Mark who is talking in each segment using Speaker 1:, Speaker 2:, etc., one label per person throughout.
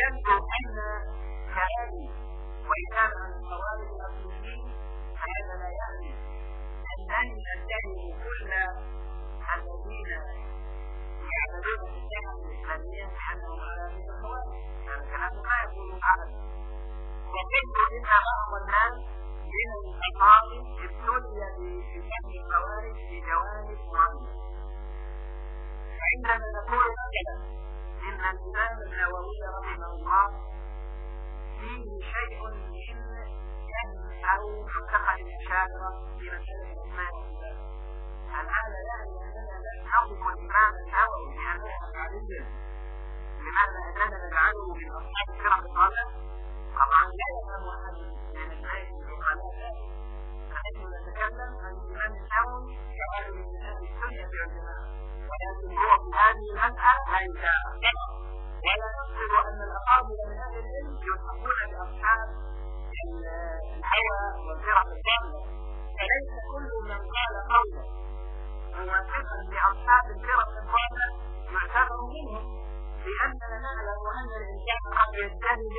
Speaker 1: يبدو أن كلامي وإن كان عن الخوارج الأصليين فهذا لا يعني أنني أتهم كل الذين يعملون في الدعوة الإسلامية بأنهم على من الخوارج. يعني كلام ما يقول أحد. وقلت إن بعض الناس من الأفاضل ابتلي بفهم الخوارج في جوانب معينة. فعندما نقول مثلا إن الإمام النووي رحمه الله فيه شيء من فهم أو معتقد الأشاعرة في مسألة الأسماء والصفات، هل هذا يعني أننا لا نصف الإمام النووي بأنه أشعري؟ لماذا أننا نجعله من أصحاب الفرق الضالة؟ طبعا لا يفهم أحد من الناس العقلاء فنحن نتكلم عن الإمام النووي كرجل من أهل السنة والجماعة، ولكن هو في هذه المسألة لا يتابع، ولا نقصد أن الأفاضل من أهل العلم يلحقون بأصحاب الهوى والفرق الضالة، فليس كل من قال قولا موافقا لأصحاب الفرق الضالة يعتبر منهم، لأننا نعلم أن الإنسان قد يجتهد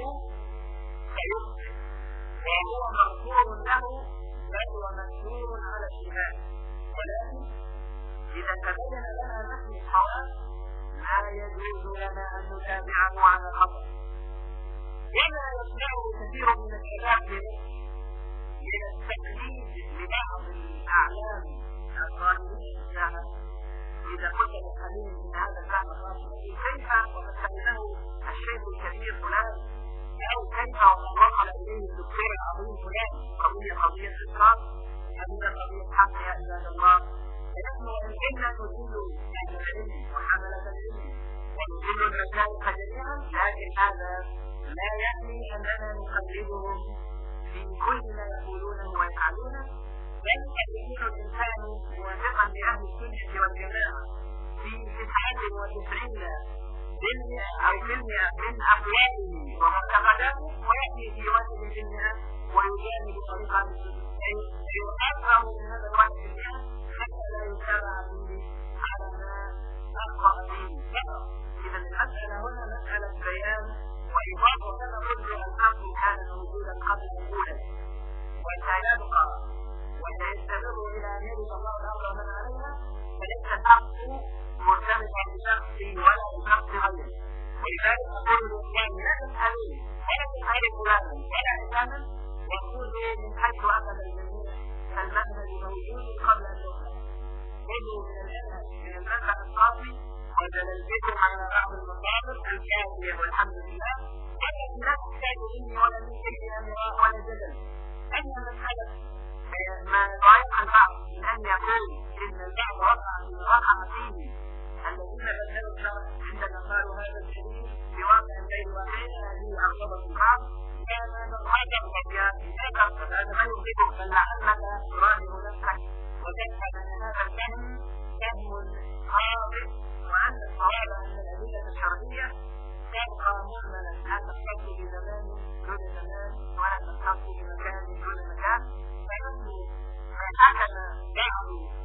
Speaker 1: فيخطئ وهو مغفور له بل ومشهور على الشهاد. ولكن إذا تبين لنا نحن الصواب لا يجوز لنا أن نتابعه على الخطأ. ولا يصنعه كثير من الشباب من التقليد لبعض الأعلام الظالمين في الساحة. إذا قلت للحليم إن هذا الفهم الراشد كيف وقد سمعه الشيخ الكبير فلان، أو كيف وقد وصل إليه الدكتور العظيم فلان قضية إسراف هذه قضية حق يا عباد الله. فنحن إن كنا نذل أهل العلم وحملة العلم ونذل المشايخ جميعا، لكن هذا لا يعني أننا نقلدهم في كل ما يقولونه ويفعلونه، بل قد يكون الإنسان موافقا لأهل السنة والجماعة في 99% أو 100% من أقواله ومعتقداته، ويأتي في 1% ويجانب طريقة يؤثر من هذا 1% حتى لا يتابع فيه على ما أخطأ فيه فقط. إذا المسألة هنا مسألة بيان وإضافة. كما قلت الحق كان موجودا قبل الأولى وسيبقى وسيستمر إلى أن يرث الله الأرض ومن عليها، فليس الحق مرتبطا بشخص ولا بشخص غيره. ولذلك أقول للإسلام لا تسألوني ولا تسأل فلانا ولا علما، وقولوا من حيث أخذ الجميع فالمنهج موجود قبل أن يخلق. خذوا من المنهج الصافي ودللتكم على بعض المصادر الكافية والحمد لله، ولكن لا تحتاج مني ولا من شيء أمراء ولا جدل. أن مسألة ما رأيت البعض من أن يقول إن البعض وقع فيه الذين بدلوا الشرع عندما قالوا هذا الشيء بواقع غير واقع هذه أعظم الصعاب، كان هذا الرجاء هذا ما يمكنك بل لعلك تراهن نفسك وتشهد أن هذا الفهم فهم خاطئ، وأن الصواب أن الأدلة الشرعية تبقى مهملا لا تختص بزمان دون زمان ولا تختص بمكان دون مكان. فنحن حكم بعض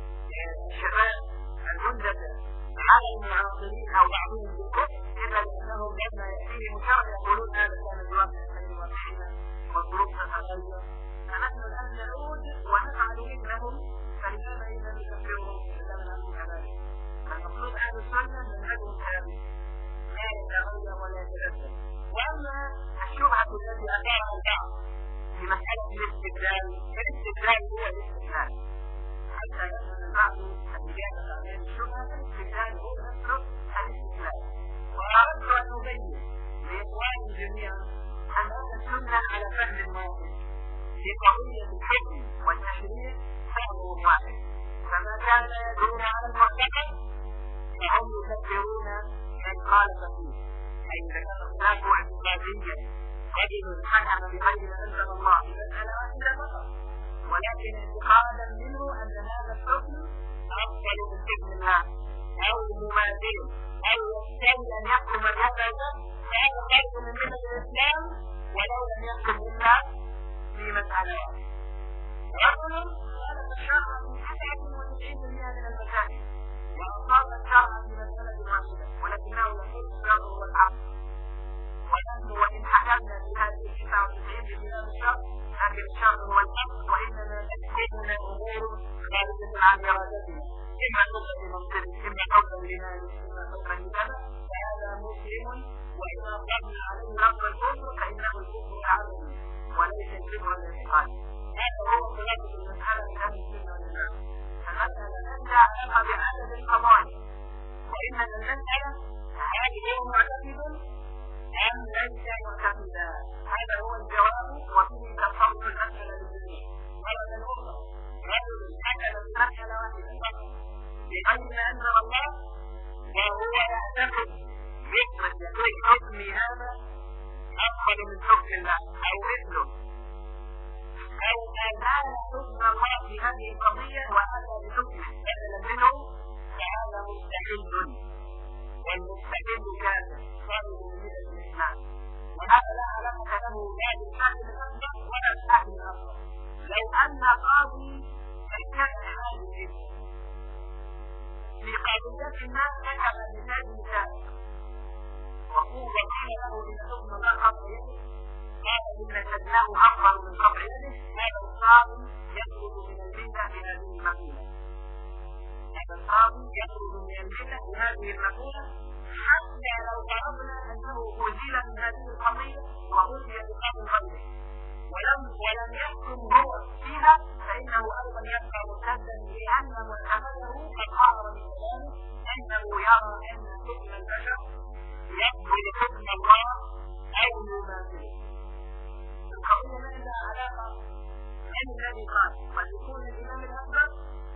Speaker 1: الشباب المنجدة على المعاصرين أو بعضهم بالكفر إلا لأنهم لما يأتيهم شرع يقولون هذا كان بواقع غير واقعين والظروف تتغير. فنحن الآن نعود ونفعل مثلهم، فلماذا إذا نكفرهم إذا لم نكن كذلك؟ فالمقصود أهل السنة منهجهم ثابت لا يتغير ولا يتبدل. وأما الشبهة التي أثارها البعض في مسألة الاستدلال، فالاستدلال هو الاستدلال حتى يفهم البعض الإجابة عن الشبهة. الاستدلال هو نفسه الاستدلال. وأردت أن أبين لإخواني جميعا أن السنة على فهم واحد في قضية الحكم والتشريع، فهم واحد. فما كان يدور على المعتقد فهم يكفرون من خالف فيه. أي إذا كان هناك اعتقاديا رجل حكم بغير ما أنزل الله بمسألة واحدة فقط، ولكن اعتقادا منه أن هذا الحكم أفضل من حكم الله أو مماثل أو يستوي أن يحكم الجبهة، فهذا خير من ملة الإسلام ولو لم يحكم إلا في مسألة واحدة. رجل خالف الشرع من 99% من المسائل وأصاب الشرع في مسألة واحدة، ولكنه يقول الشرع هو الحق ونحن عن ارادتنا، اما حبا لمنصب، اما حبا لمال، اما حبا لكذا، فهذا مسلم. واذا قمنا عليه رب الكفر فانه الكفر العملي وليس الكفر الاعتقادي. هذا هو خلاصه المساله من اهل السنه والجماعه. المساله ليس علاقه بعدد القضايا، وانما المساله هل هو معتقد ام ليس معتقدا؟ هذا هو الجواب، وفيه تصور المساله للجميع. مرة أخرى رجل حكم مسألة واحدة فقط بغير ما أنزل الله وهو يعتقد يقول حكمي هذا أفضل من حكم الله أو مثله، أو أزال حكم الله في هذه القضية وهذا بحكمه بدلا منه، فهذا مستحيل، والمستحيل كافر صادق من الإسلام. وهذا لا علاقة له لا بالحاكم الأكبر ولا بالحاكم الأصغر. لو أن قاضي كان حاكم في قضية الناس كتب مثال وقيل له إن حكم الله قطع يده، قال إن شدناه أفضل من قطع يده، هذا القاضي يخرج من الملة بهذه المقولة. هذا القاضي يخرج من الملة بهذه المقولة، حتى لو فرضنا أنه أزيل من هذه القضية وأزيل بقاضي غيره ولم يحكم هو فيها، فإنه أيضا يبقى مرتدا، لأن معتقده قد ظهر من كلامه أنه يرى أن حكم البشر يقبل حكم الله أو يماثله. القضية ما لها علاقة من الذي قال، قد يكون الإمام الأكبر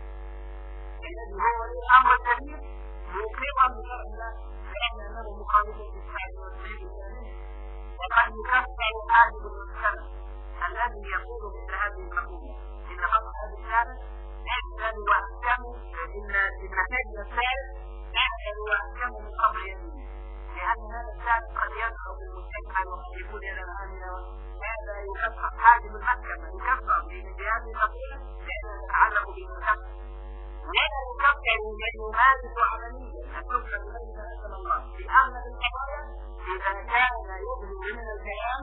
Speaker 1: الذي هو الأمر الكبير مقرا بشرع الله لأن أنه مخالف للشرع والدين الإسلامي، وقد يكفر حاجب المسلم الذي يقول مثل هذه المقولة إن قطع هذا الثالث أحسن وأحكم، إن نتائج الثالث أحسن وأحكم من قبل يمين، لأن هذا الثالث قد يدخل بالمستقبل وقد يكون إلى الآمنة. هذا يكفر حاجب المحكمة، يكفر بهذه المقولة لأنها تتعلق بالمحكمة، ولا يكفر من يمارس عمليا الحكم الذي أنزل الله في أغلب القضايا إذا كان يظهر من الكلام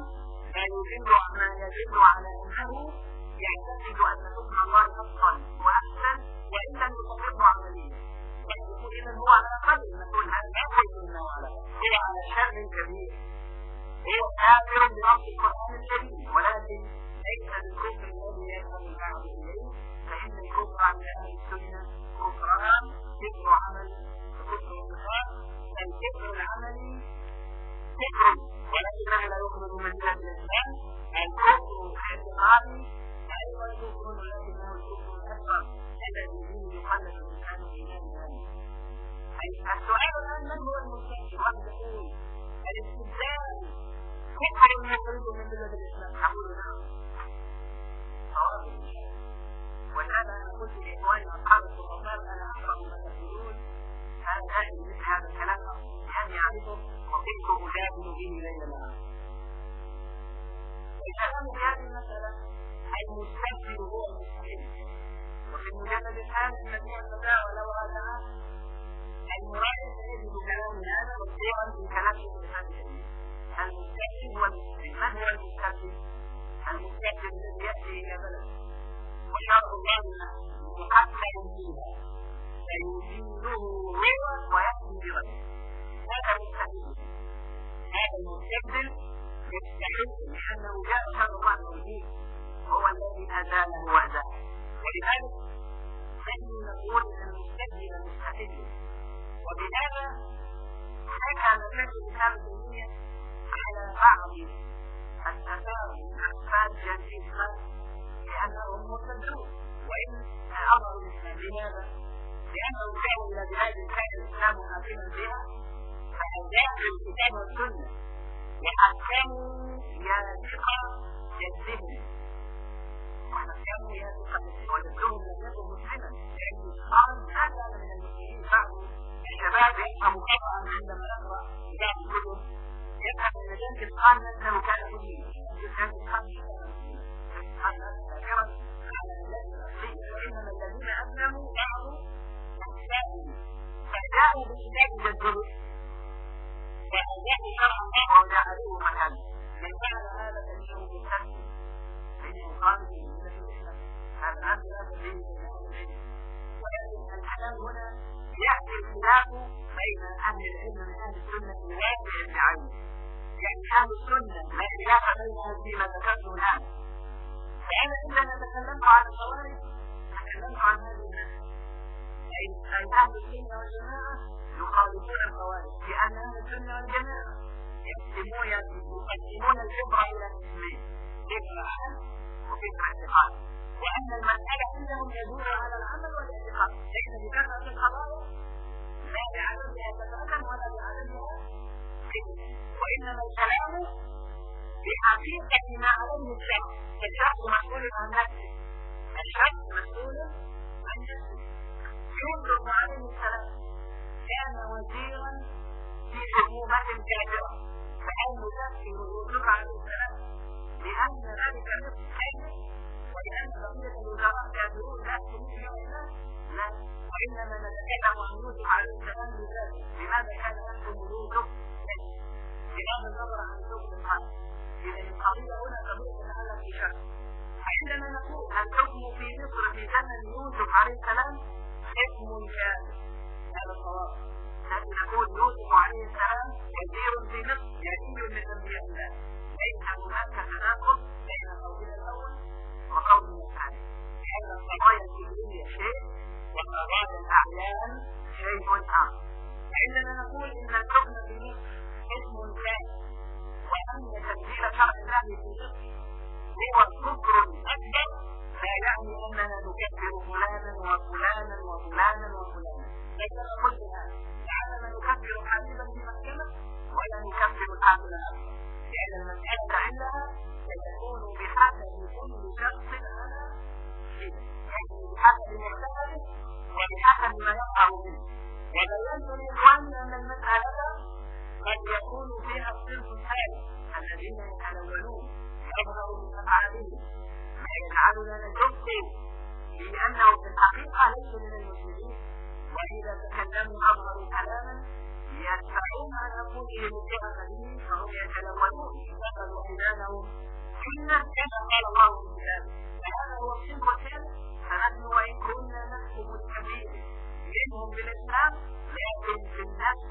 Speaker 1: ما يدل على أنه يعتقد أن حكم الله أفضل وأحسن وإن لم يطبقه عمليا. يقول إذا هو على قدر نقول هذا لا يكون له هو على شر كبير، هو كافر بنص القرآن الكريم، ولكن ليس بالكفر الذي يفهم البعض إليه، فإن الكفر عند أهل السنة كفران، كفر عمل وكفر انتقام. الكفر العملي كفر ولكنه لا يخرج من دين الإسلام. الكفر الاعتقادي أيضا كفر ولكنه الكفر الأكبر الذي به يقلد الإنسان في إيمان. السؤال الآن من هو المستحيل؟ والدخول الاستبدال كفر يخرج من دين الإسلام. نقول نعم صواب ولهذا أنا قلت لإخواني أصحاب الخطابات أنا أقرأ ما تقولون هذا مثل هذا الكلام لأني أعرفه وكنت أجادل به ليل نهار. الكلام في هذه المسألة المستبدل هو المستحيل، وفي المجلد الثالث الذي يتداول له هذا المراد يجد كلام هذا مقطوعا من كلام الإنسان الجميل. المستبدل هو المستحيل. من هو المستبدل؟ المستبدل الذي يأتي إلى بلد وشرع الله مقدر فيها فيزيله هو ويأتي بغيره، هذا مستحيل. هذا المستبدل يستحيل لأنه جاء شرع الله فيه هو الذي أزاله وأزاله، ولذلك نحن نقول أن المستبدل مستحيل. وبهذا حكى مكان الإسلام الدينية على بعض الآثار من أحفاد جنسي الإسلام لأنهم مرتدون وإن أمروا الإسلام. لماذا؟ لأنه كانوا إلى بلاد كان الإسلام حاكما بها فأزالوا الكتاب والسنة وحكموا يا ثقة جدهم، وحكموا يا ثقة وجدهم لم يكن مسلما، لأن الإسلام ما كان من المسلمين. بعض الشباب يفهم خطأ عندما يقرأ كتاب الكتب يفهم أن جنس الإسلام أنه كان مسلما، كان الإسلام وإنما الذين أسلموا بعضوا أحسابهم فجاءوا بالكتاب جدهم فأجاءوا شرع الله وجعلوه مكانه. من فعل هذا فإنه بالتنسي فإنه قابل لله الإسلام. هذا الدين أهل السنة لا خلاف بينهم فيما ذكرته الآن. فأنا عندما تكلمت عن الخوارج تكلمت عن هذه الناس، أي أهل السنة والجماعة يخالفون الخوارج، لأن أهل السنة والجماعة يقسمون الفطرة إلى قسمين، فطرة عمل وفطرة اعتقاد، وأن المسألة عندهم يدور على العمل والاعتقاد، ليس بكثرة القضايا لا بعددها تتأكد ولا بعددها كذب، وإنما الكلام بحقيقة ما عليه الشخص. الشخص مسؤول عن نفسه، الشخص مسؤول عن نفسه. يوسف عليه السلام كان وزيرا في حكومة كافرة، فهل نكفر يوسف عليه السلام لأن ذلك نصف خير ولأن بقية الوزراء كافرون لا تمشي الناس؟ لا، وإنما نتكلم عن يوسف عليه السلام لذاته. لماذا كان يحكم يوسف؟ بغض النظر عن حكم الحق. إذا القضية هنا قضية تتعلق بشرع. عندما نقول الحكم في مصر في زمن يوسف عليه السلام حكم كامل، هذا الصواب. لكن نقول يوسف عليه السلام وزير في مصر نبي من أنبياء الله، ليس هناك تناقض بين قول الأول وقول الثاني. هذا القضايا الفكرية شيء وقضايا الأعيان شيء آخر. عندما نقول إن الحكم في مصر حكم كامل وأن تبديل شرع الله في مصر هو الكفر الأكبر، لا يعني أننا نكفر فلانا وفلانا وفلانا وفلانا، ليس نقول هذا. لعلنا نكفر حبيبا في محكمة ولا نكفر الحاكم الأكبر، لأن المسألة عندها ستكون بحسب كل شخص على حدة، يعني بحسب معتقده وبحسب ما يقع منه. وبينت لإخواني أن المسألة قد يكون فيها الصنف الثالث الذين يتلونون يظهر من أفعالهم ما يجعلنا نجبر لأنه في الحقيقة ليس من المسلمين، وإذا تكلموا أظهروا كلاما يدفعون عن أنفسهم الثقة به فهم يتلونون اتخذوا أيمانهم جنة كما قال الله في كتابه. فهذا هو الصنف الثالث. فنحن وإن كنا نحسب الكبير منهم بالإسلام، لكن في النفس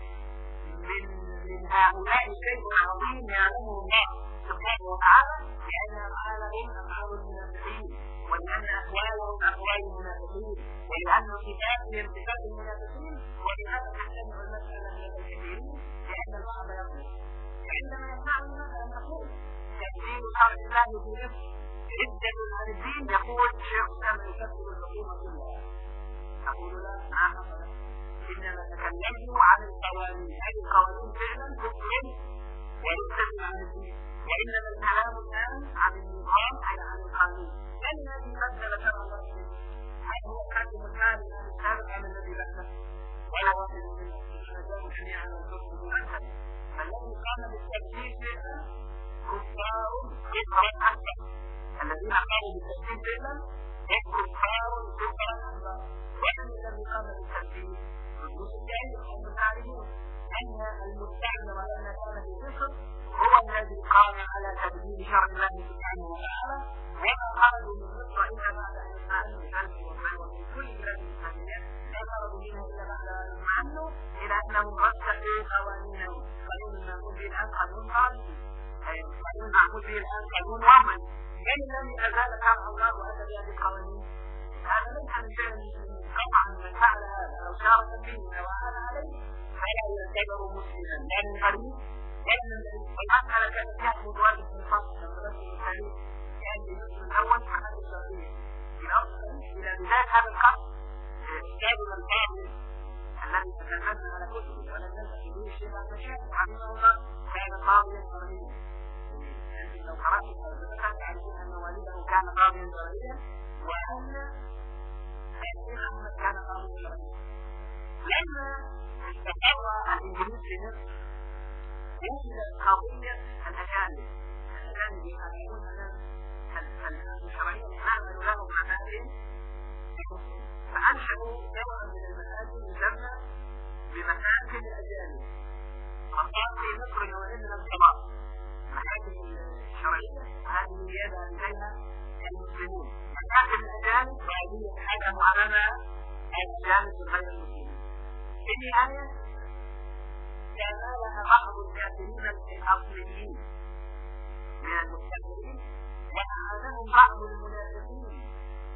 Speaker 1: من هؤلاء شيء عظيم يعلمه الله سبحانه وتعالى، لأن أفعالهم أفعال المنافقين، ولأن أقوالهم أقوال المنافقين، ولأن صفاتهم صفات المنافقين. ولهذا تحتمل المسألة من الكثيرين لأن البعض يقول عندما يسمعني ماذا أن نقول تبديل شرع الله في نفس عدة عن الدين، يقول شيخ الإسلام يكفر الحكومة كلها. أقول لا، ما حصل، إنما تكلموا عن القوانين. هذه القوانين فعلا كفر ويكتب عن الدين، وإنما الكلام الآن عن النظام أي عن القانون. من الذي بدل شرع الله فيه؟ هل هو الحاكم الثاني عن السابق أم الذي بدله؟ ولا واحد منهم، جاءوا جميعا الحكم مؤكد. فالذي قام بالتبديل فعلا كفار كفرا أكبر. الذين قاموا بالتبديل فعلا كفار كفرا أكبر. ومن الذي قام بالتبديل؟ المسلمين هم تعرفون أن المستعمر لما كان في مصر هو الذي قام على تبديل شرع الله سبحانه وتعالى، وما خرجوا من مصر إلا بعد أن يسألوا بخلق وفي كل بلد إسلامية لا خرجوا منها إلا بعد أن يمعنوا إلى أنهم رسخوا قوانينهم. قانون المعمول به الآن قانون قانوني، قانون المعمول به الآن قانون وهمي. من الذي أزال شرع الله وأتى بهذه القوانين؟ هذا ليس من شأن قطعا من فعل هذا أو شارك به أو عمل عليه فلا يعتبر مسلما لا من قريب ولا من بعيد. والمسألة كانت تحت متواجد من فصل الرسول الكريم كان بنصف الأول حمل الشرعية إلى بداية هذا القرن. أستاذنا الفاضل الذي تكلمنا على كتبه ولم ننسى به الشيخ المشايخ رحمه الله كان قاضيا شرعيا. لو قرأت ذكرت تعرفون أن والده كان قاضيا شرعيا وأن الشيخ أحمد كان قاضيا شرعيا. لما استقر الإنجليز في مصر وجدت قضية الأجانب يقاتلون الشرعية نعمل لهم مآذن، فأنشأوا نوعا من المآذن يسمى بمحاكم الأجانب. وصار في مصر يومئذ القضاء محاكم الشرعية هذه يدعى إليها المسلمون. محاكم الأجانب وهذه الحكم على الأجانب غير المسلمين. في النهاية استعمالها بعض الكافرين الأصليين من المستكبرين وأعانهم بعض المنافقين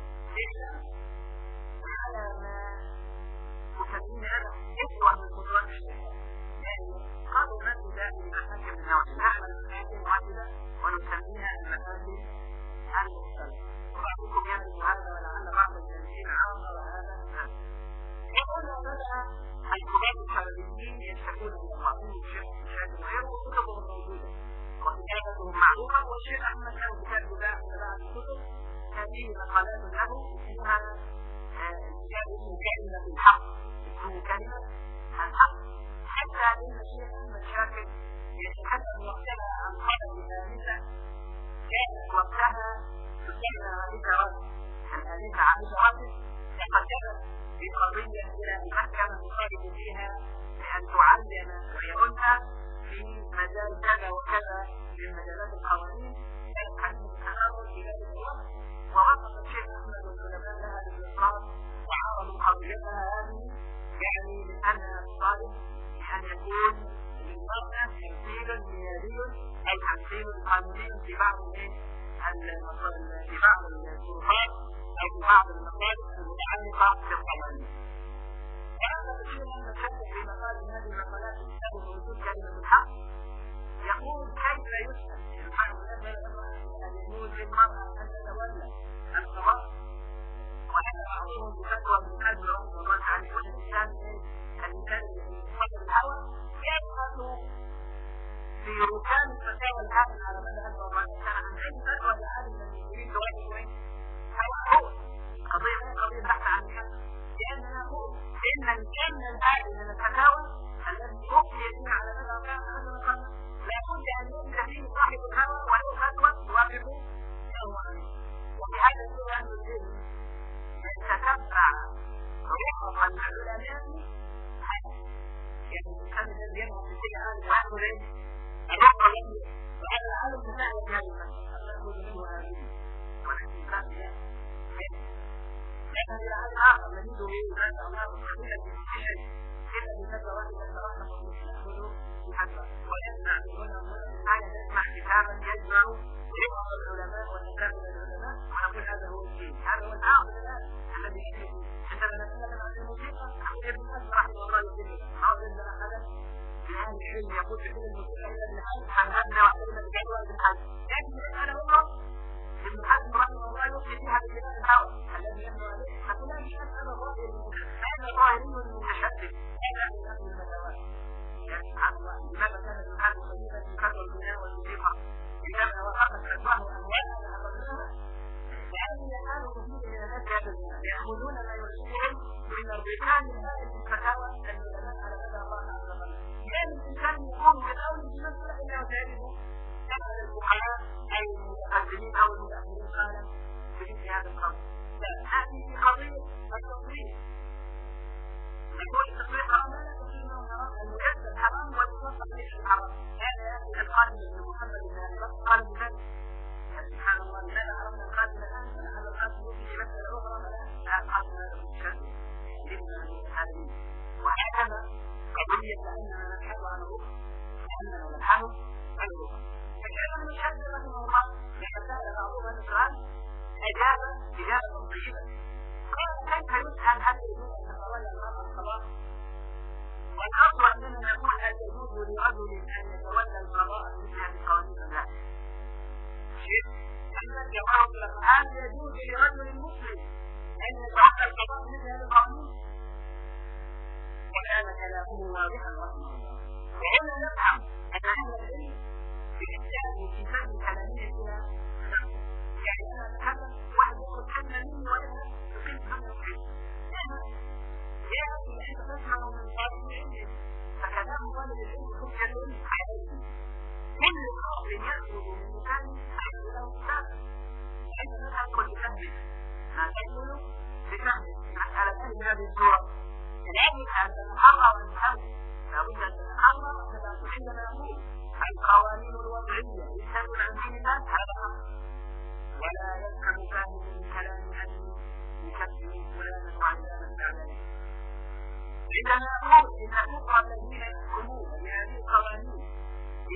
Speaker 1: على ما مسمينا إخوة من قدرات الشيطان. يعني قالوا نحن دائما نحن من نوع نعمل مكاتب واحدة ونسميها المكاتب المختلفة. وبعضكم يعرف هذا ولعل بعض الجميع عارض هذا الناس. وهنا بدأ الكبار الخارجيين يشتكون من بعضهم الشيخ مشاكل غيره وكتبهم موجودة وكتابتهم معروفة. والشيخ أحمد له كتاب بعض الكتب هذه مقالات له اسمها كلمة الحق. اسمه كلمة الحق. حتى إن الشيخ أحمد شاكر يتكلم وقتها عن قدر آنسة كانت وقتها تسمى عائشة رجل. الآنسة عائشة رجل تقدمت بقضية إلى المحكمة تطالب فيها بأن تعلم ويقولها في مجال كذا وكذا من مجالات القوانين كانت حديث التخرج في ذلك الوقت. ووقف الشيخ أحمد والعلماء لها بالإصرار وعارضوا قضيتها هذه يعني من أنها تطالب بأن يكون للمرأة تمثيل نيابي أو تمثيل قانوني في بعض الشروحات أو في بعض المقالات المتعلقة بالقوانين. وهذا الشيء لما شكل في مقال من هذه المقالات يكتب بوجود كلمة الحق يقول كيف يسأل الحق أن يجوز للمرأة أن تتولى القضاء. وهذا بعضهم بفتوى من قبل رحمه الله تعالى كل الإنسان يتولى الهوى يبحث في ركان الفتاوى الآن على مدى 14 سنة عن أي فتوى العالم من يريد وين هو قضية بحث عن كذا. لأننا نقول إن الكم العالم من الفتاوى الذي يبقي فيها على مدى 14 سنة لابد أن يبدأ فيه صاحب الهوى وله فتوى توافق الهوى. وفي هذا السؤال يجب أن تتبع رخص العلماء يعني الإنسان الذي يمر في كل عالم وعنده ليه الرخص الذي وهذا العالم بتاعه في هذه المسألة نأخذ منه هذه ونحن نفهم لكن العالم آخر نجده ما شاء الله مستقبلة في الشيء إلا بفتوى واحدة ترحم ونأخذه بفتوى ويسمع هذا نسمع كتابا يجمع رخص العلماء وتكامل العلماء ونقول هذا هو الدين. هذا هو الآخر الآن الذي يجب عندما نتكلم عن الموسيقى ابن حزم رحمه الله يقول عاوز ان احدا في اهل العلم يقول في الموسيقى الى ابن حزم عن هدنا وحدنا بجدوى ابن حزم. لكن انا هو ابن حزم رحمه الله يوصي فيها بكتاب الهوى الذي يبنى عليه. فكنا مش مسألة ظاهر هذا ظاهري المتشدد هذا من اهل المتوالي. يعني سبحان الله لماذا كانت ابن حزم قريبا من فتوى الغناء والموسيقى لماذا وقفت فتواه اموالها اخذناها لأن الآن كثير من الناس يأخذون ما يرسلهم من الركان الهائل في الفتاوى العلماء على مدى 14 سنة. لأن الإنسان يقوم بالأول بمسألة إلا وتعرفه سواء الفقهاء أو المتقدمين أو المتأخرين قالا بمثل هذا القول. هذه قضية التصريح. يقول التصريح حرام لا تصريح أنه حرام المجدد حرام والمطلق ليس حرام. هذا يأتي القادم بن محمد بن أبي بكر قال بذلك سبحان الله لماذا عرفنا القاتل الآن ولعل القاتل في مسألة أخرى فلا القاتل هذا المشكل لما المتحاربين. وهكذا قضية أننا نبحث عن الرخص لأننا نبحث عن الرخص. فكان من الشد رحمه الله لما سأل بعضهم السؤال أجاب إجابة طيبة قال كيف يسأل هل يجوز أن تتولى المرأة القضاء؟ والأصل أننا نقول هل يجوز لرجل أن يتولى المرأة مثل هذه القوانين أم لا؟ أما الجواب الآن يجوز لرجل مسلم أن يتولى القضاء مثل هذا القانون. وكان كلامه واضحا رحمه الله. وهنا نفهم أن أهل العلم بإحسان في فهم كلاميتها يعني أنا أتكلم واحد يقول كلمة مني وأنا أقيم هذا العلم. أنا يأتي أن تسمع من طالب العلم فكلام طالب العلم حجة عليه. كل خاطر يأخذ من مكان حيث له سابق حيث نتأكل بفهمه ما تقول بفهمه مسألة هذه الصورة. لذلك أن تتحرر من الفهم لابد أن تتحرر عندما نقول القوانين الوضعية يستمر عن دين الله هذا أمر ولا يفهم فاهم من كلام أن يكفر فلانا وعلانا بعد عندما نقول إن الأخرى الذين يحكمون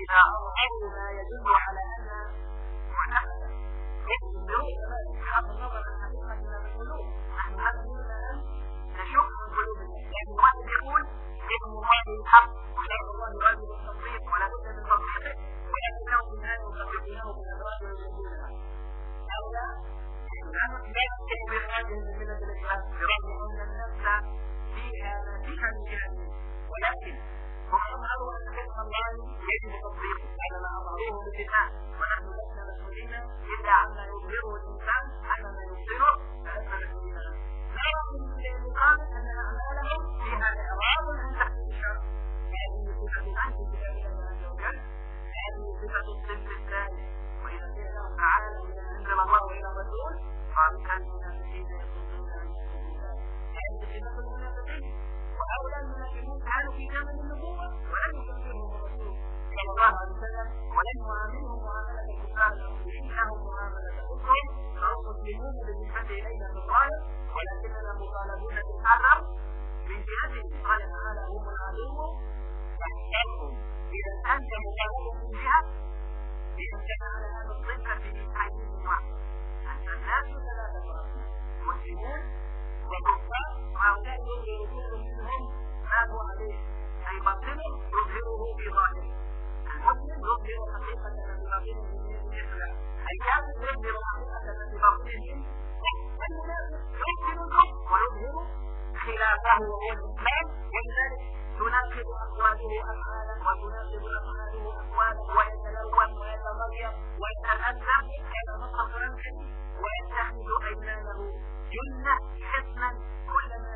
Speaker 1: إذا أظهروا ما يدل على أن معتقدا يجب بغض النظر عن حقيقة ما في القلوب. نحن هذا مما أن نشك في قلوب الناس، لكن واحد يقول إن الله الحق وشرع الله واجب التطبيق ولا بد من تطبيقه، ولكنهم من هذا يطبقونه بالأدراج ويجوزونها. هؤلاء لا يمكن بإخراجهم من ملة الإسلام برغم أن النفس فيها نازحة من جهتهم، ولكن هم أظهروا أن حكم الله يجب تطبيقه على ما أظهروه بالدفاع، ونحن لسنا مسؤولين إلا عما يظهره الإنسان، أما ما يبصره فلسنا مسؤولين عنه. لا يمكن للمقابل أن أعمالهم فيها إعراض عن تحقيق الشرع. هذه صفة الأنت في كتاب الله عز وجل، هذه صفة الصنف الثاني. وإذا قيل لهم تعالى إلى ما أنزل الله وإلى الرسول قالوا كان المنافقين يصدون عن سبيل الله. هذه صفة المنافقين، وهؤلاء المنافقون كانوا في زمن النبوة ولم يكفرهم الرسول صلى الله عليه وسلم، ولم يعاملهم معاملة الكفار الأولين، لهم معاملة أخرى، فهم مسلمون بالنسبة إلينا بالظاهر، ولكننا مطالبون بالحذر من جهتهم. قال تعالى هم العدو فاحذرهم. إذا أنت مطالب من جهة لأنك على هذا الصنف في حيز واحد، أنت الناس ثلاثة أصناف، مسلمون وكفار، وهؤلاء يظهر منهم ما هو عليه، أي باطنه يظهره في ظاهره. المسلم يظهر حقيقة في باطنه من الإسلام، الكافر يظهر حقيقة في باطنه من المنافق يظهر الكفر ويظهر خلافه وهو الإسلام، ولذلك تناقض أقواله أفعالا وتناقض أفعاله أقوالا، ويتلون ويتغير ويتأثر كما نص القرآن الكريم، ويتخذ أيمانه جنة حصنا كلما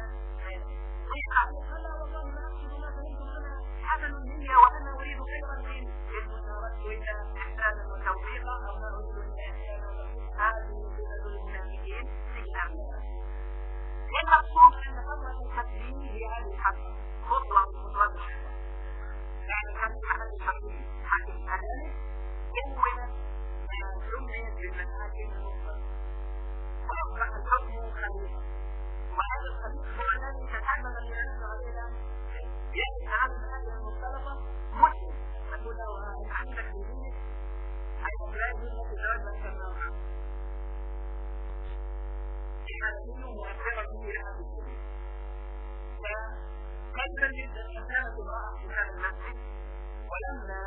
Speaker 1: قال والله ما أقصد ما فهمتم أنا حسن النية وأنا أريد خيرا إن أردت إلى إحسانا وتوفيقا أو ما أريد إلا إحسانا وتوفيقا. هذه صفة المنافقين في كتاب الله. والمقصود أن خطوة التسليم هي هذه الحقيقة، خطوة من خطوات الشرع. يعني كان أحد الحكيم حكيم أداني كون ما سميت بالمحاكم المطلقة، وأصبح الحكم خليفة، وهذا الخليفة هو الذي تتعلم الناس علينا يتعلم المحاكم المختلطة مسلم، تقول له أن عندك بدينك الأولاد التي تتوجه كالنوع حالته مؤثرة إلى هذا الدين. فقلبا جدا كانت امرأة في هذا المسجد، ولما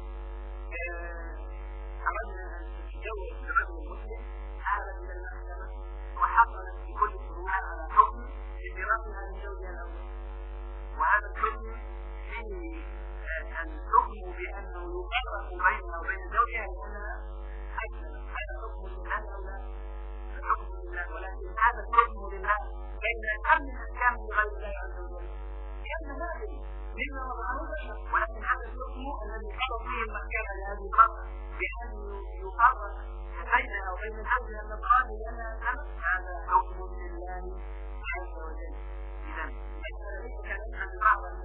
Speaker 1: أردنا أن تتجوز برجل مسلم عادت إلى المحكمة وحصلت في كل فروعها على حكم لفراقها من زوجها الأول، وهذا الحكم فيه الحكم بأنه يفرق بينها وبين زوجها لأنها أجنبت. هذا حكم لله أو لا؟ الحكم لله، ولكن هذا الحكم لله بين كم من أحكام غير الله عز وجل، لأن هذه مما وضعه البشر، ولكن هذا الحكم الذي قضى فيه المحكمة لهذه المرأة بأن يفرق بينها وبين زوجها من قال لنا هذا حكم لله عز وجل. إذا ليس كلامها بعض أن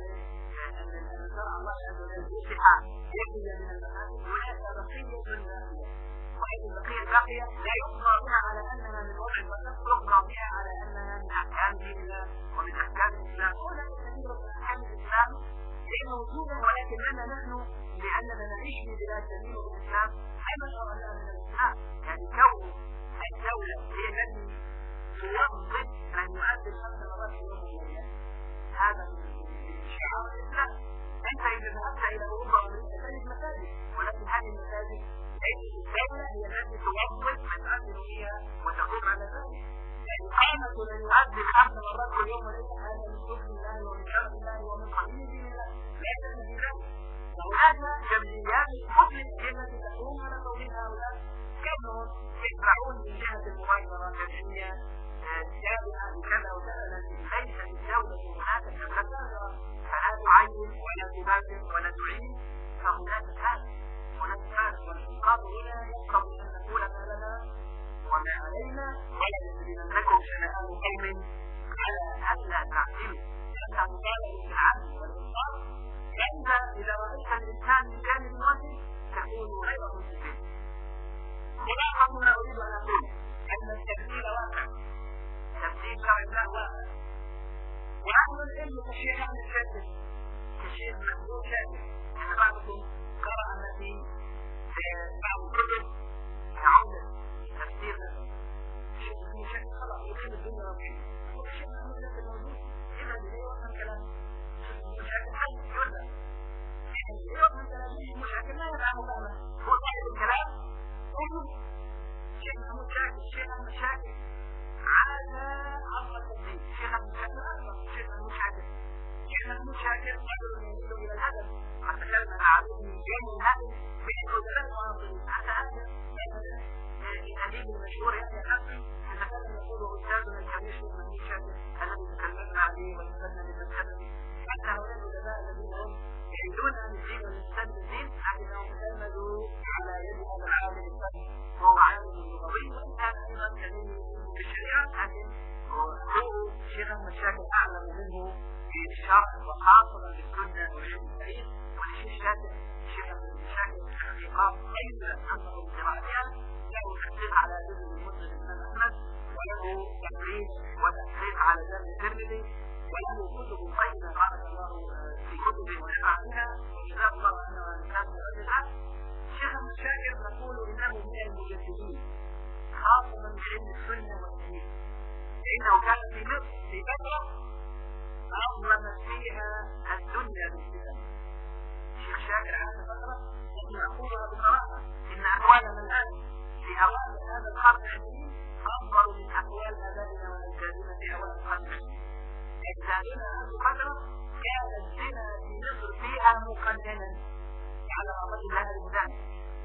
Speaker 1: شرع الله عز وجل يصبح يكمل من المحاكم، هناك بقية باقية، وهذه البقية الباقية لا يقضى بها على أنها من وضع البشر، يقضى بها على أنها من أحكام دين الله ومن أحكام الإسلام. هنا كثير من أحكام الإسلام هي موجودة، ولكننا نحن لأننا نعيش في بلاد سليمة بالإسلام أما شرعناها من الإسلام، يعني كون الدولة هي التي توظف من يؤدي 5 مرات في يوم الليلة، هذا من شعار الإسلام. أنت إذا ذهبت إلى أوروبا وأمريكا تجد مساجد، ولكن هذه المساجد ليست الدولة هي التي توظف من يؤذن فيها وتقوم على ذلك. يعني قامة من يؤذن 5 مرات في اليوم وليس هذا من حكم الله ومن شرع الله ومن قانون دين الله، ليس من ذلك. وهناك جمعيات المسلم هي التي تقوم على توظيف هؤلاء، كونهم يدفعون من جهة المباشرة جمعية تابعة لكذا وكذا، التي ليس للدولة هناك كذا فلا تعين ولا تباشر ولا تعين، فهناك حال والإنقاذ هنا يقرب أن نقول ما لنا وما علينا ولا يجرمنكم شنآن قوم على ألا تعدلوا، أنت مطالب بالعدل والإنصاف. فأنت إذا رأيت الإنسان من جانب واحد تكون غير مسلم. خلاصة ما أريد أن أقول أن التبديل واقع، تبديل شرع الله واقع، وأهل العلم كشيخ أحمد شاكر كشيخ محمود شاكر، أن بعضكم قرأ أن غير معاصرين حتى هذا الأديب المشهور يحيى حقي أن كان يقول أستاذنا الكبير شيخ محمود شاكر الذي تكلمنا عليه وتكلمنا بالمسألة حتى هؤلاء العلماء الذين هم يريدون أن يزيدوا الإسلام بالدين لكنهم تلمذوا على يد هذا العالم الفقيه وهو عالم لغوي وإن كان أيضا كلمه في الشريعة لكن هو شيخ مشاكل أعلم منه في الشرع وحاصلا للسنة والعلم الكريم ولشيخ شاكر شيخ مشاكل التحقيقات أيضا أنظر قراءتها له تحقيق على جزء المسلم الإمام أحمد وله تقريب وتحقيق على جانب الترمذي وله كتب قيمة بارك الله في كتبه ونفع بها وجزاه الله عنه وعن رجلها. الشيخ الشاكر نقول إنه من المجددين خاصة بعلم السنة والدين لأنه كان في مصر في فترة أظلم فيها الدنيا بالفتن. الشيخ شاكر على فترة التي نقولها بصراحة إن أحوالنا الآن في أوائل هذا القرن العشرين أفضل من أحوال آبائنا وأجدادنا في أوائل القرن العشرين. أجدادنا هذه الفترة كان الزنا في مصر فيها مقننا على رغم الله المدان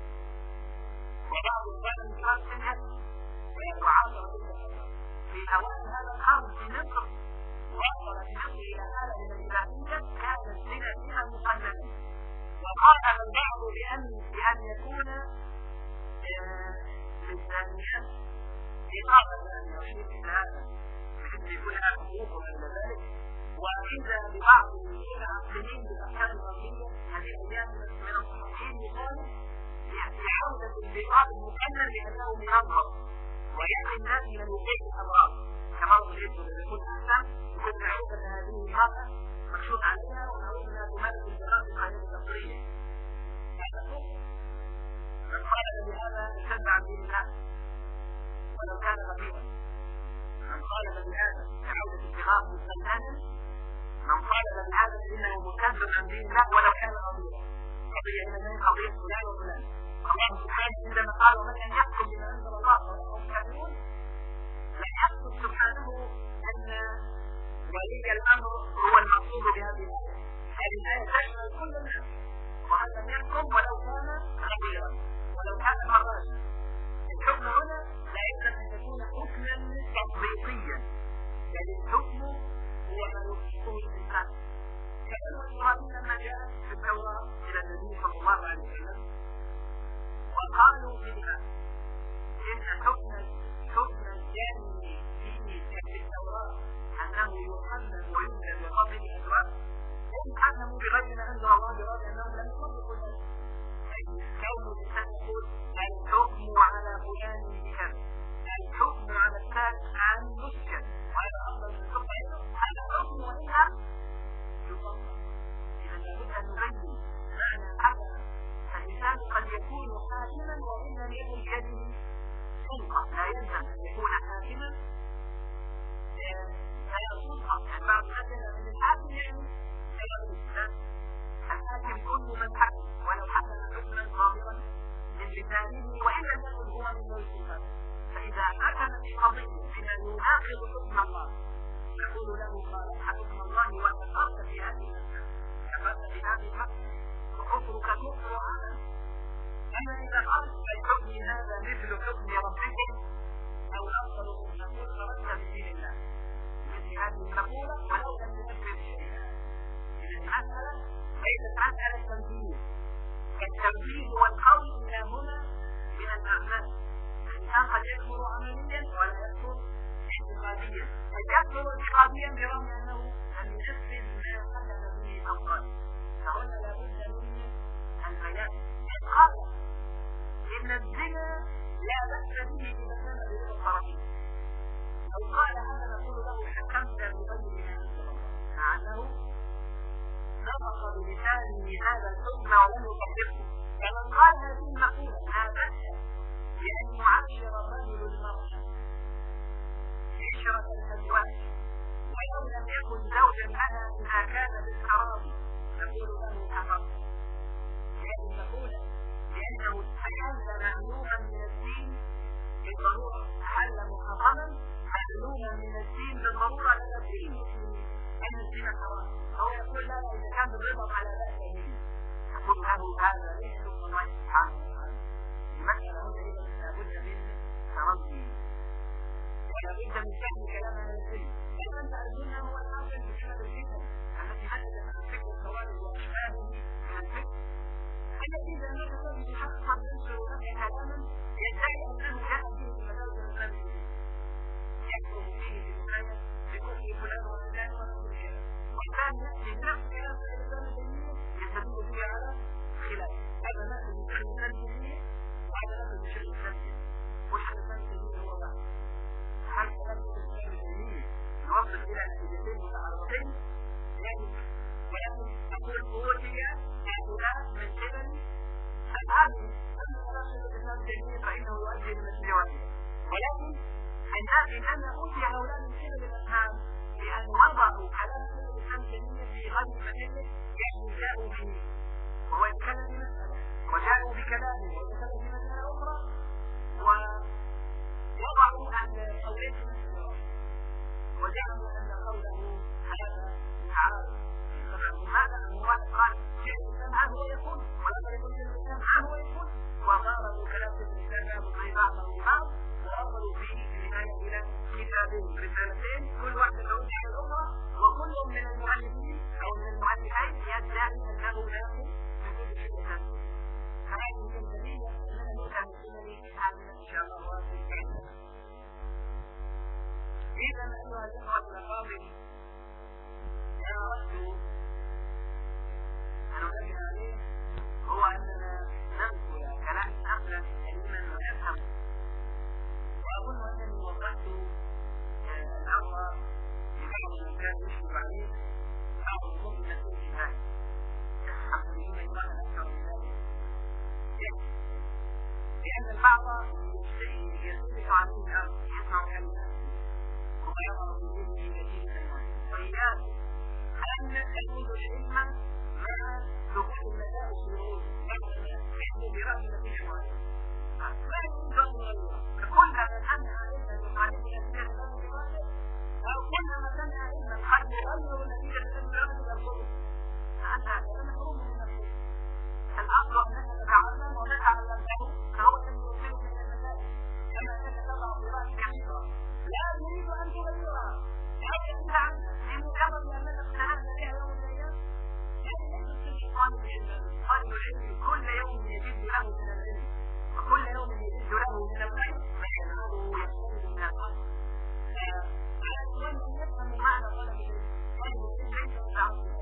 Speaker 1: وبعض الزمن كان سنة وعاشر في أوائل هذا القرن في مصر وصلت مصر إلى حالة من الإباحية كان الزنا فيها مقننا وقال البعض بأن يكون للزانيات إقامة أن يشير إلى هذا بحيث يكون لها حقوق وإلى ذلك وإذا ببعض العاقلين بالأفكار الغربية هذه الأيام من الصحفيين يقالوا بعودة البقاء المكمل لأنه منظم ويأتي الناس من الوقوف الأمراض كما رأيت يكون أحسن يكون معروف أن هذه المرأة مكشوف عليها ونعرف أنها تمارس البقاء في الحياة التقليدية. من قال بهذا ارتد عن دين الله ولو كان غبيا. من قال بهذا كعودة البقاء مسلما من قال بهذا فإنه مرتد عن دين الله ولو كان غبيا. قضية من قضية فلان وفلان. الله سبحانه عندما قال ومن أن يحكم بما أنزل الله وهم كافرون لم يقصد سبحانه أن ولي الأمر هو المقصود بهذه الآية. هذه الآية تشمل كل الناس وأن لم يحكم ولو كان خبيرا ولو كان مراجعا. الحكم هنا لا يمكن أن يكون حكما تطبيقيا بل الحكم هو ما يوصفه الإنسان. كأن إسرائيل لما جاءت في التوراة إلى النبي صلى الله عليه وسلم وقالوا فيها إن حكم الجاني في التوراة أنه يحمل وينزل بقبل الأسواق هم حكموا بغير ما أنزل الله برد أنهم لم يطبقوا ذلك. كون الإنسان يقول الحكم على فلان بكذا الحكم على الثالث عن مسكن وهذا أفضل من الحكم هذا الحكم وإلا يطبق. إذا لابد أن نبين معنى الحكم. الإنسان قد يكون حاكما وإن لم يكن بيده سلطة لا يلزم أن يكون حاكما لا سلطة. يعني بعض الناس من الحاكم يعني الحاكم كل من حكم ولو حكم حكما ظاهرا من لسانه وإن لم يكن هو من السلطة. فإذا حكم في قضية بما يناقض حكم الله يقول له خالف حكم الله وكفرت في هذه المسألة كفرت في هذه المسألة وكفرك كفر عمل. أما إذا قلت الحكم هذا مثل حكم ربكم أو أفضل من نقول خرجت بدين الله مثل هذه المقولة ولو لم ينفذ شيئا. إذا المسألة ليست مسألة تنفيذ التنفيذ والقول إلى هنا من الأعمال. الإنسان قد يكفر عمليا ولا يكفر اعتقاديا. قد يكفر اعتقاديا برغم أنه لم ينفذ ما قدم به أوقات. فهنا لابد من البيان. قال إن الزنا لا بأس به إذا كان برضا الطرفين. لو قال هذا نقول له حكمت بغير ما أنزل الله مع أنه نطق بلسانه هذا الحكم ولم يطبقه. فمن قال هذه المقولة لا بأس بأن يعاشر الرجل المرأة عشرة الأزواج ولو لم يكن زوجا لها إذا كان بالتراضي نقول له كفر. هذه المقولة لأنه تحل معلوما من الدين بالضرورة تحل محرما معلوما من الدين بالضرورة لا تدين أن الزنا حرام. هو يقول لا إذا كان بالرضا على ذلك يقول له هذا ليس من الله سبحانه وتعالى توجه لمثل واحدة. ولكن إنما أوتي هؤلاء من قبل الأفهام بأن وضعوا كلام الإسلام الجميل في غير محله، يعني جاءوا به هو يتكلم بمسألة وجاءوا بكلامه ويتكلم بمسألة أخرى ووضعوا أن قولين في مسألة وجعلوا أن قوله هذا تعارض. لماذا؟ أن واحد قال شيء الإسلام عنه ويكون ولما يكون الإسلام عنه ويكون، وضاربوا كلام الإسلام بعض بعضه ببعض وأرسلوا فيه في النهاية إلى كتابين رسالتين كل واحدة ترجع إلى الأخرى، وكل من المؤلفين أو من المؤلفين يدعي أنه داخل من كل شيء ثاني. فهذه هي الدليل أننا نفهم السنة حالنا إن شاء الله واسع. إذا أيها الأخوة الأفاضل، أنا أردت أن أنبه عليه هو أننا نذكر كلام أقلم علما ونفهم، وأظن أنني وضحت الأمر لبعض من كان يشرف عليه بعض الأمور من الانتهاء. الحمد لله الله أكثر من ذلك، لأن البعض يختلف عنه الأمر يسمع كلمة ويرى بوجوده كثير من الناس، وإياه أن تجوز العلم مع دخول المدارس والعلوم مثل برأي نتيجة معينة. لا يوجد الله فكلما سمع علما يخالف نتيجة الإرادة أو كلما سمع علما قد يغير نتيجة الإرادة يقول فأنت محروم من نفسك. الأصل أنك تتعلم ونتعلم له فهو الذي يوصلك إلى المدارس، كما أنك تضع برأي كثيرا لا يريد أن تغيرها، لكن بمجرد أنك اقتنعت بها يوم من الأيام. يعني ليس في طالب العلم كل يوم يجد له من العلم، وكل يوم يجد له من الخير ما يناله يحصل من الخير. على السؤال أن يفهم معنى طلب العلم، ليس متعصبا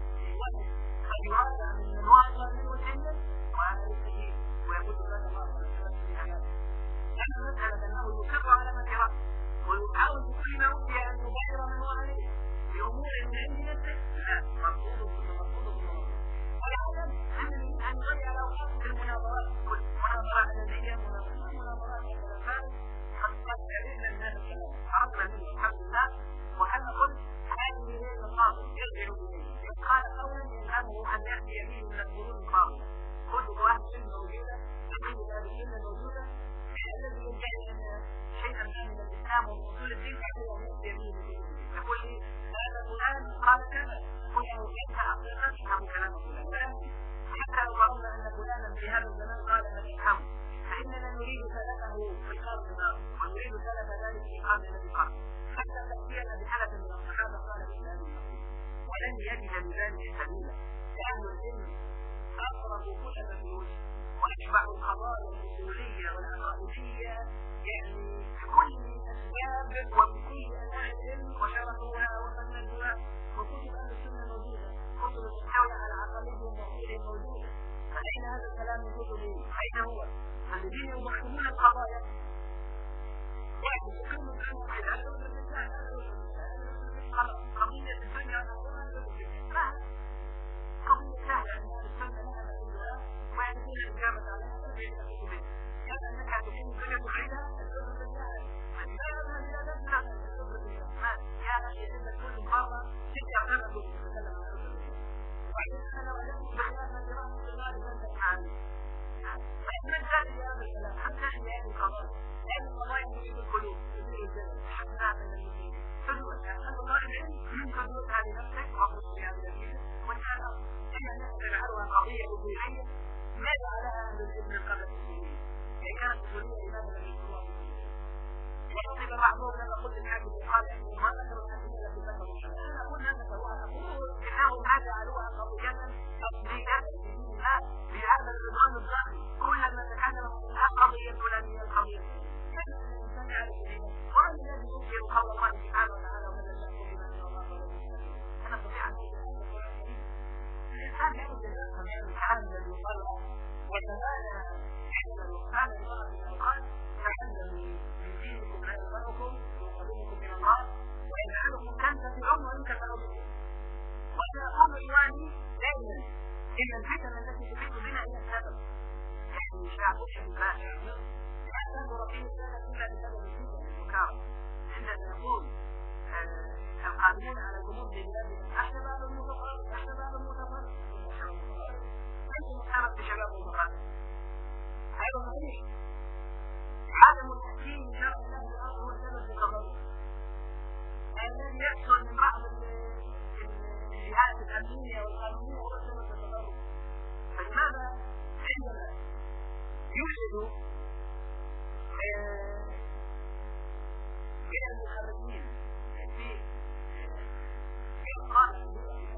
Speaker 1: قد يوضع من الواقع منه جدا وهذا يستفيد ويقول لك الله في حياته. لأن مسألة أنه يصر على ما يرى ويحاول بكل ما أوتي أن يغير من هو عليه بأمور من عند نفسه، لا مرفوض ثم مرفوض ثم مرفوض. والعدم أن يغير أوقات المناظرات، مناظرات علمية، مناظرات الخلافات، قد تعلمنا من هذا الكلام عرفنا منه الحمد لله. وكما قلت هذه هي المصادر يرجع إليه، قال قولا يلزمه أن يأتي به من القرون القابلة. كتب أهل العلم موجودة، عقيدة أهل العلم موجودة، الذي يدعي أن شيئا من الإسلام وأصول الدين يجب أن يأتي به من الدين. يقول لي هذا فلان قال كذا، قل له كيف حقيقة تفهم كلام فلان، ولكن حتى لو قلنا أن فلانا في هذا الزمان قال أن نفهمه، فإننا نريد سلفه في القرن الماضي ونريد سلف ذلك في القرن الذي قبله، حتى تأتينا بسلف من الصحابة قال في هذا المسجد، ولن يجد لذلك سبيلا. لأهل العلم أقرب كل البيوت ويشبع القضايا الأصولية والعقائدية، يعني بكل الأسباب وبكل أنواع العلم وشرحوها وفندوها، وكتب أهل السنة موجودة، كتب تحتوي على عقائدهم وأصولهم موجودة. فأين هذا الكلام يقول لي؟ أين هو؟ الذين يضخمون القضايا يعني يقيموا الدنيا على الأرض بالله، قضية الدنيا قضية سهلة أن السنة لها مسؤولها ويكون الإجابة عليها تبعيد الحكومات. كان أنك تقيم الدنيا بخيرها الأرض بالله، فإذا لا تزرع الأرض بالله يا أخي إذا كل مرة ترجع لنا بتتكلم عن الأرض بالله، وبعدين أنا وجدت بخلاف ما دراسة الله لذلك معاني. فإن الجاري هذا الكلام حتى هذه القضايا، لأن القضايا تريد القلوب تريد الجنة حتى من المسلمين حدوث، لأن الله العلم حدوثها لنفسك وحدوثها لنفسك وتعالى. إما نجعلها قضية أصولية ما جعلها أهل العلم من قبل المسلمين، هي كانت أصولية لماذا لم يكونوا مسلمين؟ ويعطيك بعضهم لما قلت الحاكم قال إنه ما ذكروا الحاكمين التي ذكروا الشرع، أنا أقول هذا سواء أقول إنهم ما جعلوها قضية أصلية في دين الله بهذا النظام الظاهري، كلما تكلم القضية الفلانية القضية كان الإنسان يعرف دينه، ومن الذي ينكر قول الله سبحانه وتعالى ومن لم يحكم بما أنزل الله فلا يؤمن. أنا أستطيع أن أقول الإنسان يجب أن يفهم الكلام الذي يقال وتمانى حتى الوقتان المرأة من الأوقات تعلموا من دينكم لا يضركم ويقربكم من الله ويجعلكم تنتفعون وإن كفروا بكم. وأنا أقول إخواني دائما إن الفتن التي تحيط بنا هي السبب، يعني شعب الشباب حتى ننظر فيه السادة إلا بسبب الفتن المكارة. عندما نقول القادمون على الأمور بالله احنا باب المتطرف، احنا باب المتطرف، انتم سبب بشباب المتطرف. هذا صحيح. عدم التحكيم شرع الله في الأرض هو سبب في التطرف. الذي يحصل من بعض الجهات الأمنية والقانونية هو سبب في التطرف. فلماذا عندما يوجد من المخرجين في القانون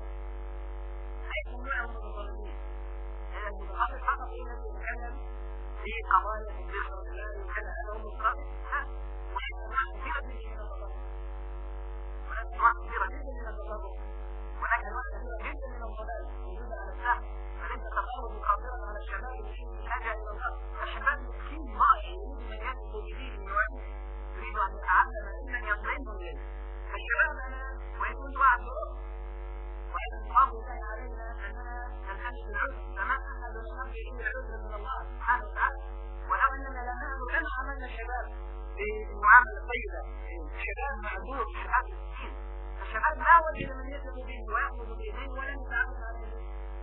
Speaker 1: يكون معهم متطرفين؟ المتطرف فقط يتكلم في قضايا تطبيق الإسلام وكذا، هذا هو المتطرف. وهناك كثير من التطرف، هناك أنواع كثيرة جدا من التطرف، ولكن أنواع كثيرة جدا من الضلال موجودة على الساحة. فليس تطرف مخاطرا على الشباب الذي يلجأ إلى الله. الشباب مسكين ضائع يريد من يدخل بدين يعلم، يريد أن يتعلم علما يطمئن إليه. فالشباب أنا وإن كنت أعرف وإن فضل الله علينا أننا ننهج العذر، فما أحد نرجع إلى العذر من الله سبحانه وتعالى. ولو أننا لا نعلم لما عملنا الشباب بالمعاملة الطيبة، الشباب معذور، الشباب مسكين. الشباب لا وجد من يثق به ويأخذ بيديه ولم يتعامل عليه.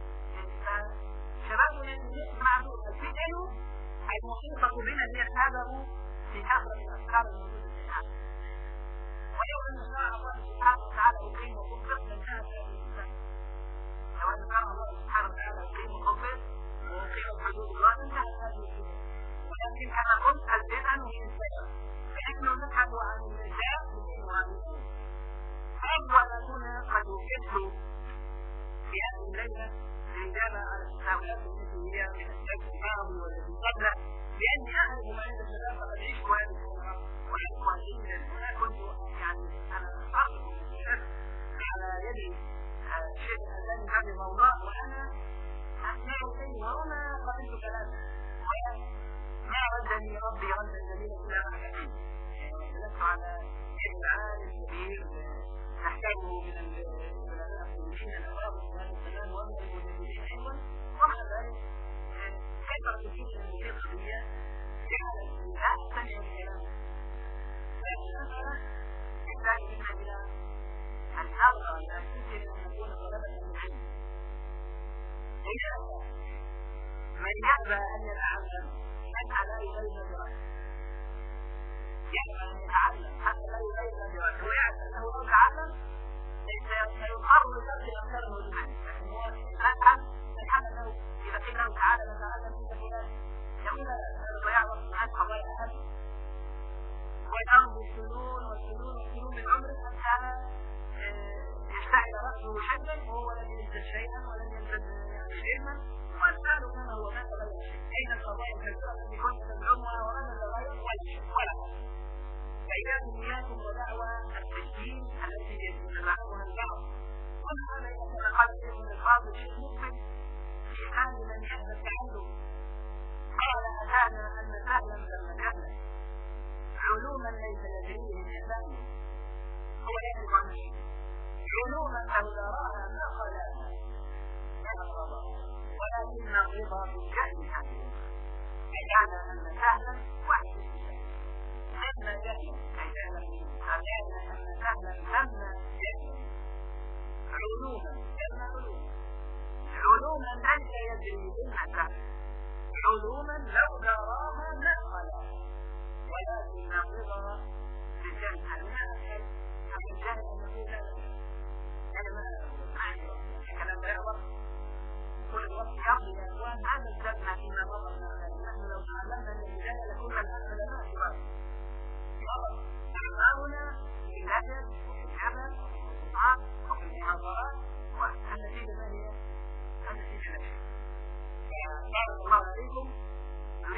Speaker 1: فشبابنا معذور. الفتن المحيطة بنا هي السبب في كثرة الأفكار الموجودة في العالم. ويوم أن شاء الله سبحانه وتعالى يقيم ويطبق من هذا الإنسان. لو أن كان الله سبحانه وتعالى يقيم ويطبق ويقيم حدود الله انتهت هذه الفتن. ولكن كما قلت الفتن هي السبب. فنحن نبحث عن النجاة من وعليكم. أول هنا قد يكتب في هذه الليلة الإجابة على التساؤلات التي هي من الشك الماضي والذي قبله، لأني أعرف ما عند الشباب قد عشت هذه الفترة وحبها جدا. وأنا كنت أنا أصرف الشك على يدي شيء الذي حفظه الله وأنا أسمع إليه وأنا قبلت كلامه ما ردني ربي ردا جميلا إلا ما حكيت. وجلست على شيء عالم كبير نحتاجه من العلماء المسلمين الأوائل في هذا الزمان ومن المجددين أيضا. ومع ذلك كثرة الفتن في القضية جعلت لا تستمع الكلام. فالمسألة تحتاج منا إلى أن نرى لأنفسنا أن نكون طلبة العلم. لذلك من يأبى أن يتعلم حتى لا يغير دراسته، يأبى أن يتعلم حتى لا يغير دراسته، ويعلم أنه لو تعلم سيقر بسبب الأفكار الموجودة. لكن هو الآن أنه إذا قيل له تعالى نتعلم من فلان يقول هذا ضياع وقت عن قضايا أهم، ويقوم بالسنون والسنون من عمره حتى يشتعل رأسه شدا وهو لم يزدد شيئا ولم يزدد علما. والسؤال هنا هو ما تغير شيء. أين القضايا الكبيرة التي كنت تدعمها وأنا تغير ولا فإياكم إياكم ودعوى التشكيل التي يتبعها البعض. وهذا يتنقل من الفاضل شيء ممكن في حال من يحدث التعلم. قال أتانا أن نتعلم لما جهل علوما ليس يدريه الإنسان، هو يعرف عن شيء علوما لو دراها ما خلاها ولكن الرضا بالجهل حديث. فجعل أن سهلا وحيد لما جهل فجعل أن سهلا لما جهل علوما ليس يدري بالنسبة، علوما لو دراها ما خلاها ولكن الرضا بالجهل. هذا الجهل أن نقول هذا ما كلام لا وقت كل الوقت يقضي يا أخوان. هذا الزبنا فيما مضى من الخير. نحن لو تعلمنا من البداية لكنا العلماء كبار. علماؤنا في الأدب وفي الجبل وفي الصناعات وفي المحاضرات، والنتيجة ما هي؟ النتيجة لا شيء. بارك الله عليكم.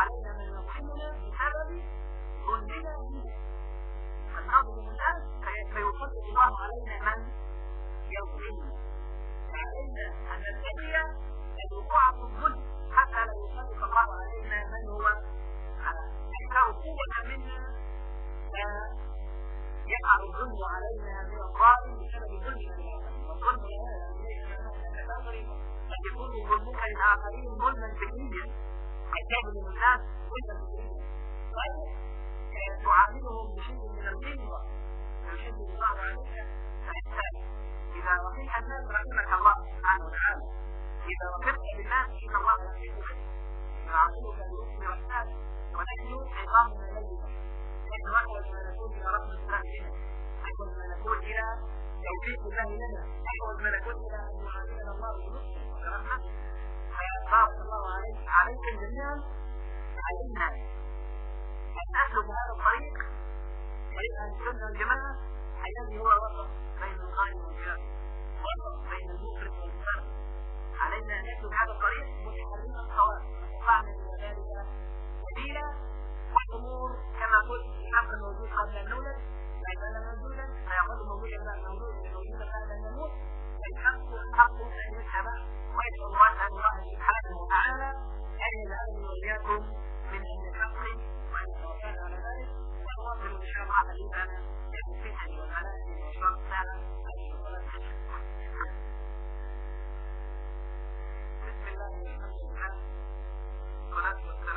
Speaker 1: علينا من يظلمنا بسبب ظلمنا به. فنظلم الناس فيسلط الله علينا من يظلمنا. فعلينا ان نتقي الوقوع في الظلم حتى لا يسلط الله علينا من هو اكثر قوه منا، يقع الظلم علينا من الظالم بسبب ظلمنا للآخرين. والظلم قد يكون ظلمك للآخرين ظلما فكريا، قد يظلم الناس ظلما فكريا، قد تعاملهم بشيء من الغلظة فيشد الله عليك فإنسان. إذا رحمت الناس رحمك الله سبحانه وتعالى، إذا رفقت بالناس إن الله يحبك، يعاملك باسم والناس ونحن عظامنا ليلة. نحن أحوج ما نكون إلى رحمة الله لنا، أحوج ما نكون إلى توفيق الله لنا، أحوج ما نكون إلى أن يعاملنا الله بلطف وبرحمته. فبارك الله عليكم جميعا. علمنا أن نسلك هذا الطريق، طريق أهل السنة والجماعة، الذي هو وسط بين الغالب والجاهل، وسط بين المفرط والمفرط. علينا أن نسلك هذا الطريق متحررا الصواب، واستطعنا إلى ذلك سبيلا. والأمور كما قلت الحق الموجود قبل أن نولد لا يزال موجودا، فيظل موجودا بعد الموجود الموجود بعد أن نموت. الحق حق أن يتبع، ويدعو الله سبحانه وتعالى أن يجعلني وإياكم من أهل الحق وأن يتوفانا على ذلك. ونواصل إن شاء الله حديثنا عن الفتن والملائكة وأشراط الساعة. بسم الله الرحمن الرحيم. والصلاة والسلام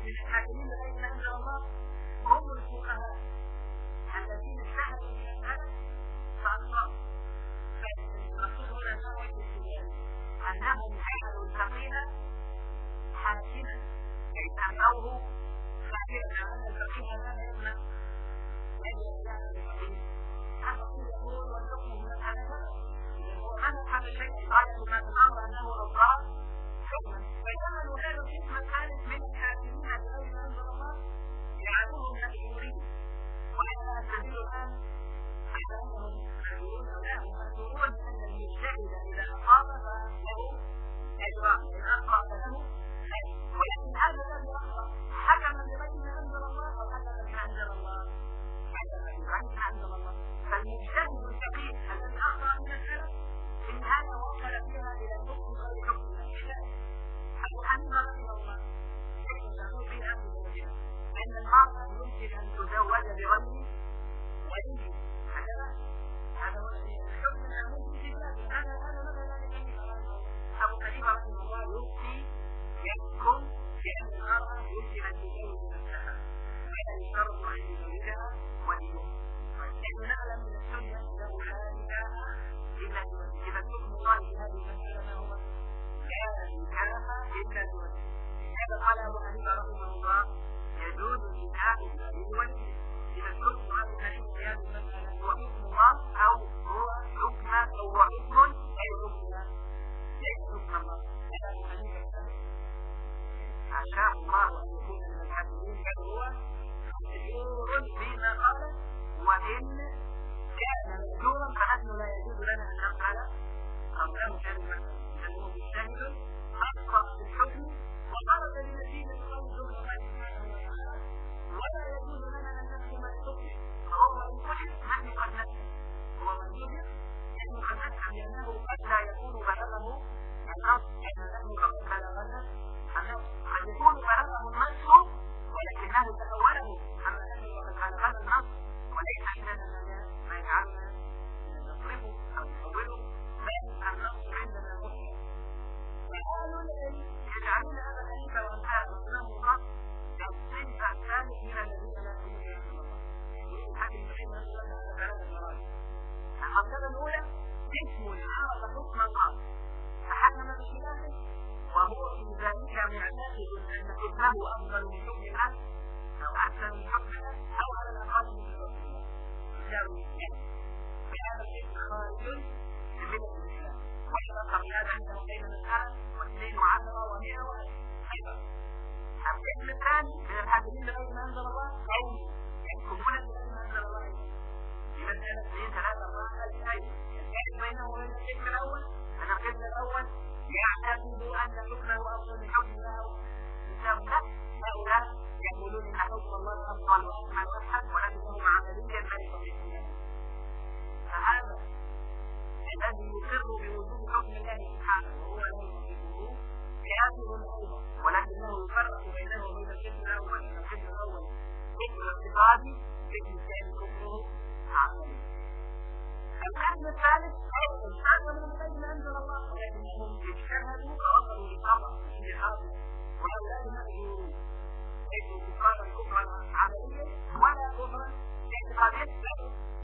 Speaker 1: من الحاكمين بغير ما انزل الله هم الفقهاء الذين اجتهدوا في المسألة فأخطأوا. فالمقصود هنا نوع الاستدلال أنهم جعلوا الفقيه حاكما، يعني سموه فقيها، أن الفقيه هذا يبنى يجب أن الفقيه الفقيه يقول والحكم من المسألة وأنا حق الشيء غاية ما في الأمر أنه أصدر حكما، فإنما الولاء الحكم الثالث من الحاكمين بغير ما أنزل الله يجعلوهم مأجورين، وإذا السبيل الآن حيث أنهم مأجورون أو لا هم مأجورون أن المجتهد إذا أصاب فله أجران، إن أخطأ فله أجر، ولكن هذا الذي أخطأ حكما بغير ما أنزل الله أو حكما بما أنزل الله، حكما بغير ما أنزل الله، فالمجتهد الفقيه الذي أخطأ من السلف في النهاية وصل فيها إلى الحكم غير حكم الشرع. أبو حنيفة رحمه الله يقول في أمر الوجه أن المرأة يمكن أن تزوج بغير ولي، هذا هو الحكم المعمول في بلاده، هذا مثلا أبو حنيفة رحمه الله يفتي يحكم بأن المرأة يمكن أن تزوج نفسها ولا يشترط أن يزوجها وليها، لأنه نعلم من السنة أنه لا نكاح إلا بولي. إذا حكم الله في هذه المسألة ما هو؟ لا نكاح إلا بولي. لهذا قال أبو حنيفة رحمه الله يجوز النكاح بالولي. إذا حكم أبو حنيفة في هذه المسألة هو حكم الله أو هو حكم غير حكم الله، ليس حكم الله. هذا أبو حنيفة عشاء الله أن يكون من الحاكمين، بل هو مأجور فيما قال، وإن كان مأجورا فنحن لا يجوز لنا أن نفعل أمره كلمة لأنه مجتهد أخطأ في الحكم وخرج لنتيجة قول جملة الله سبحانه وتعالى ولا يجوز لنا أن نحكم الحكم، فهو إن كشف نحن قد نفهم، هو من يجب نحن قد نفهم لأنه قد لا يكون بلغه النص، لأن نحن قد بلغنا النص، قد يكون بلغه النص ولكنه تأوله، أما نحن قد بلغنا النص وليس عندنا ما يجعلنا نصرفه أو نحوله، بل النص عندنا مهم. فقالوا يجعلون هذا حنيفة وأمثال وأنه النص كالصنف الثاني من الذين لا يؤمنون بأمر الله، يعني الحاكم بغير ما أنزل هذا ثلاثة مرات. المرتبة الأولى اسم عرف حكما قال فحكم بخلافه وهو في ذلك معتقد أن حكمه أفضل من حكم الناس أو أحسن من حكم الناس أو على الأقل من حكم الله، يساوي بهذا الشيء خارج من ملة الإسلام، ويبقى بهذا عنده بين مسألة واثنين وعشرة ومئة وألف أيضا. القسم الثاني من الحاكمين بغير ما أنزل الله قوم يحكمون بغير ما أنزل الله بمسألة 2 3 4 أي الفرق بينه وبين القسم الأول أن القسم الأول يعتقد أن حكمه أفضل من حكم الله لا، هؤلاء يقولون إن حكم الله أفضل وأكمل وأحسن ولكنه عمليا لا يطبق له، فهذا الذي يقر بوجود حكم الله سبحانه وهو لا يطبقه كافر أيضا، ولكنه يفرق بينه وبين القسم الأول، أن القسم الأول كفر اعتقادي، القسم الثاني كفره عملي. القسم الثالث أيضا حكم من غير ما أنزل الله ولكنهم اجتهدوا فوصلوا للخطأ في الحاصل، وهؤلاء مأجورون ليسوا كفارا كفرا عمليا ولا كفرا اعتقاديا،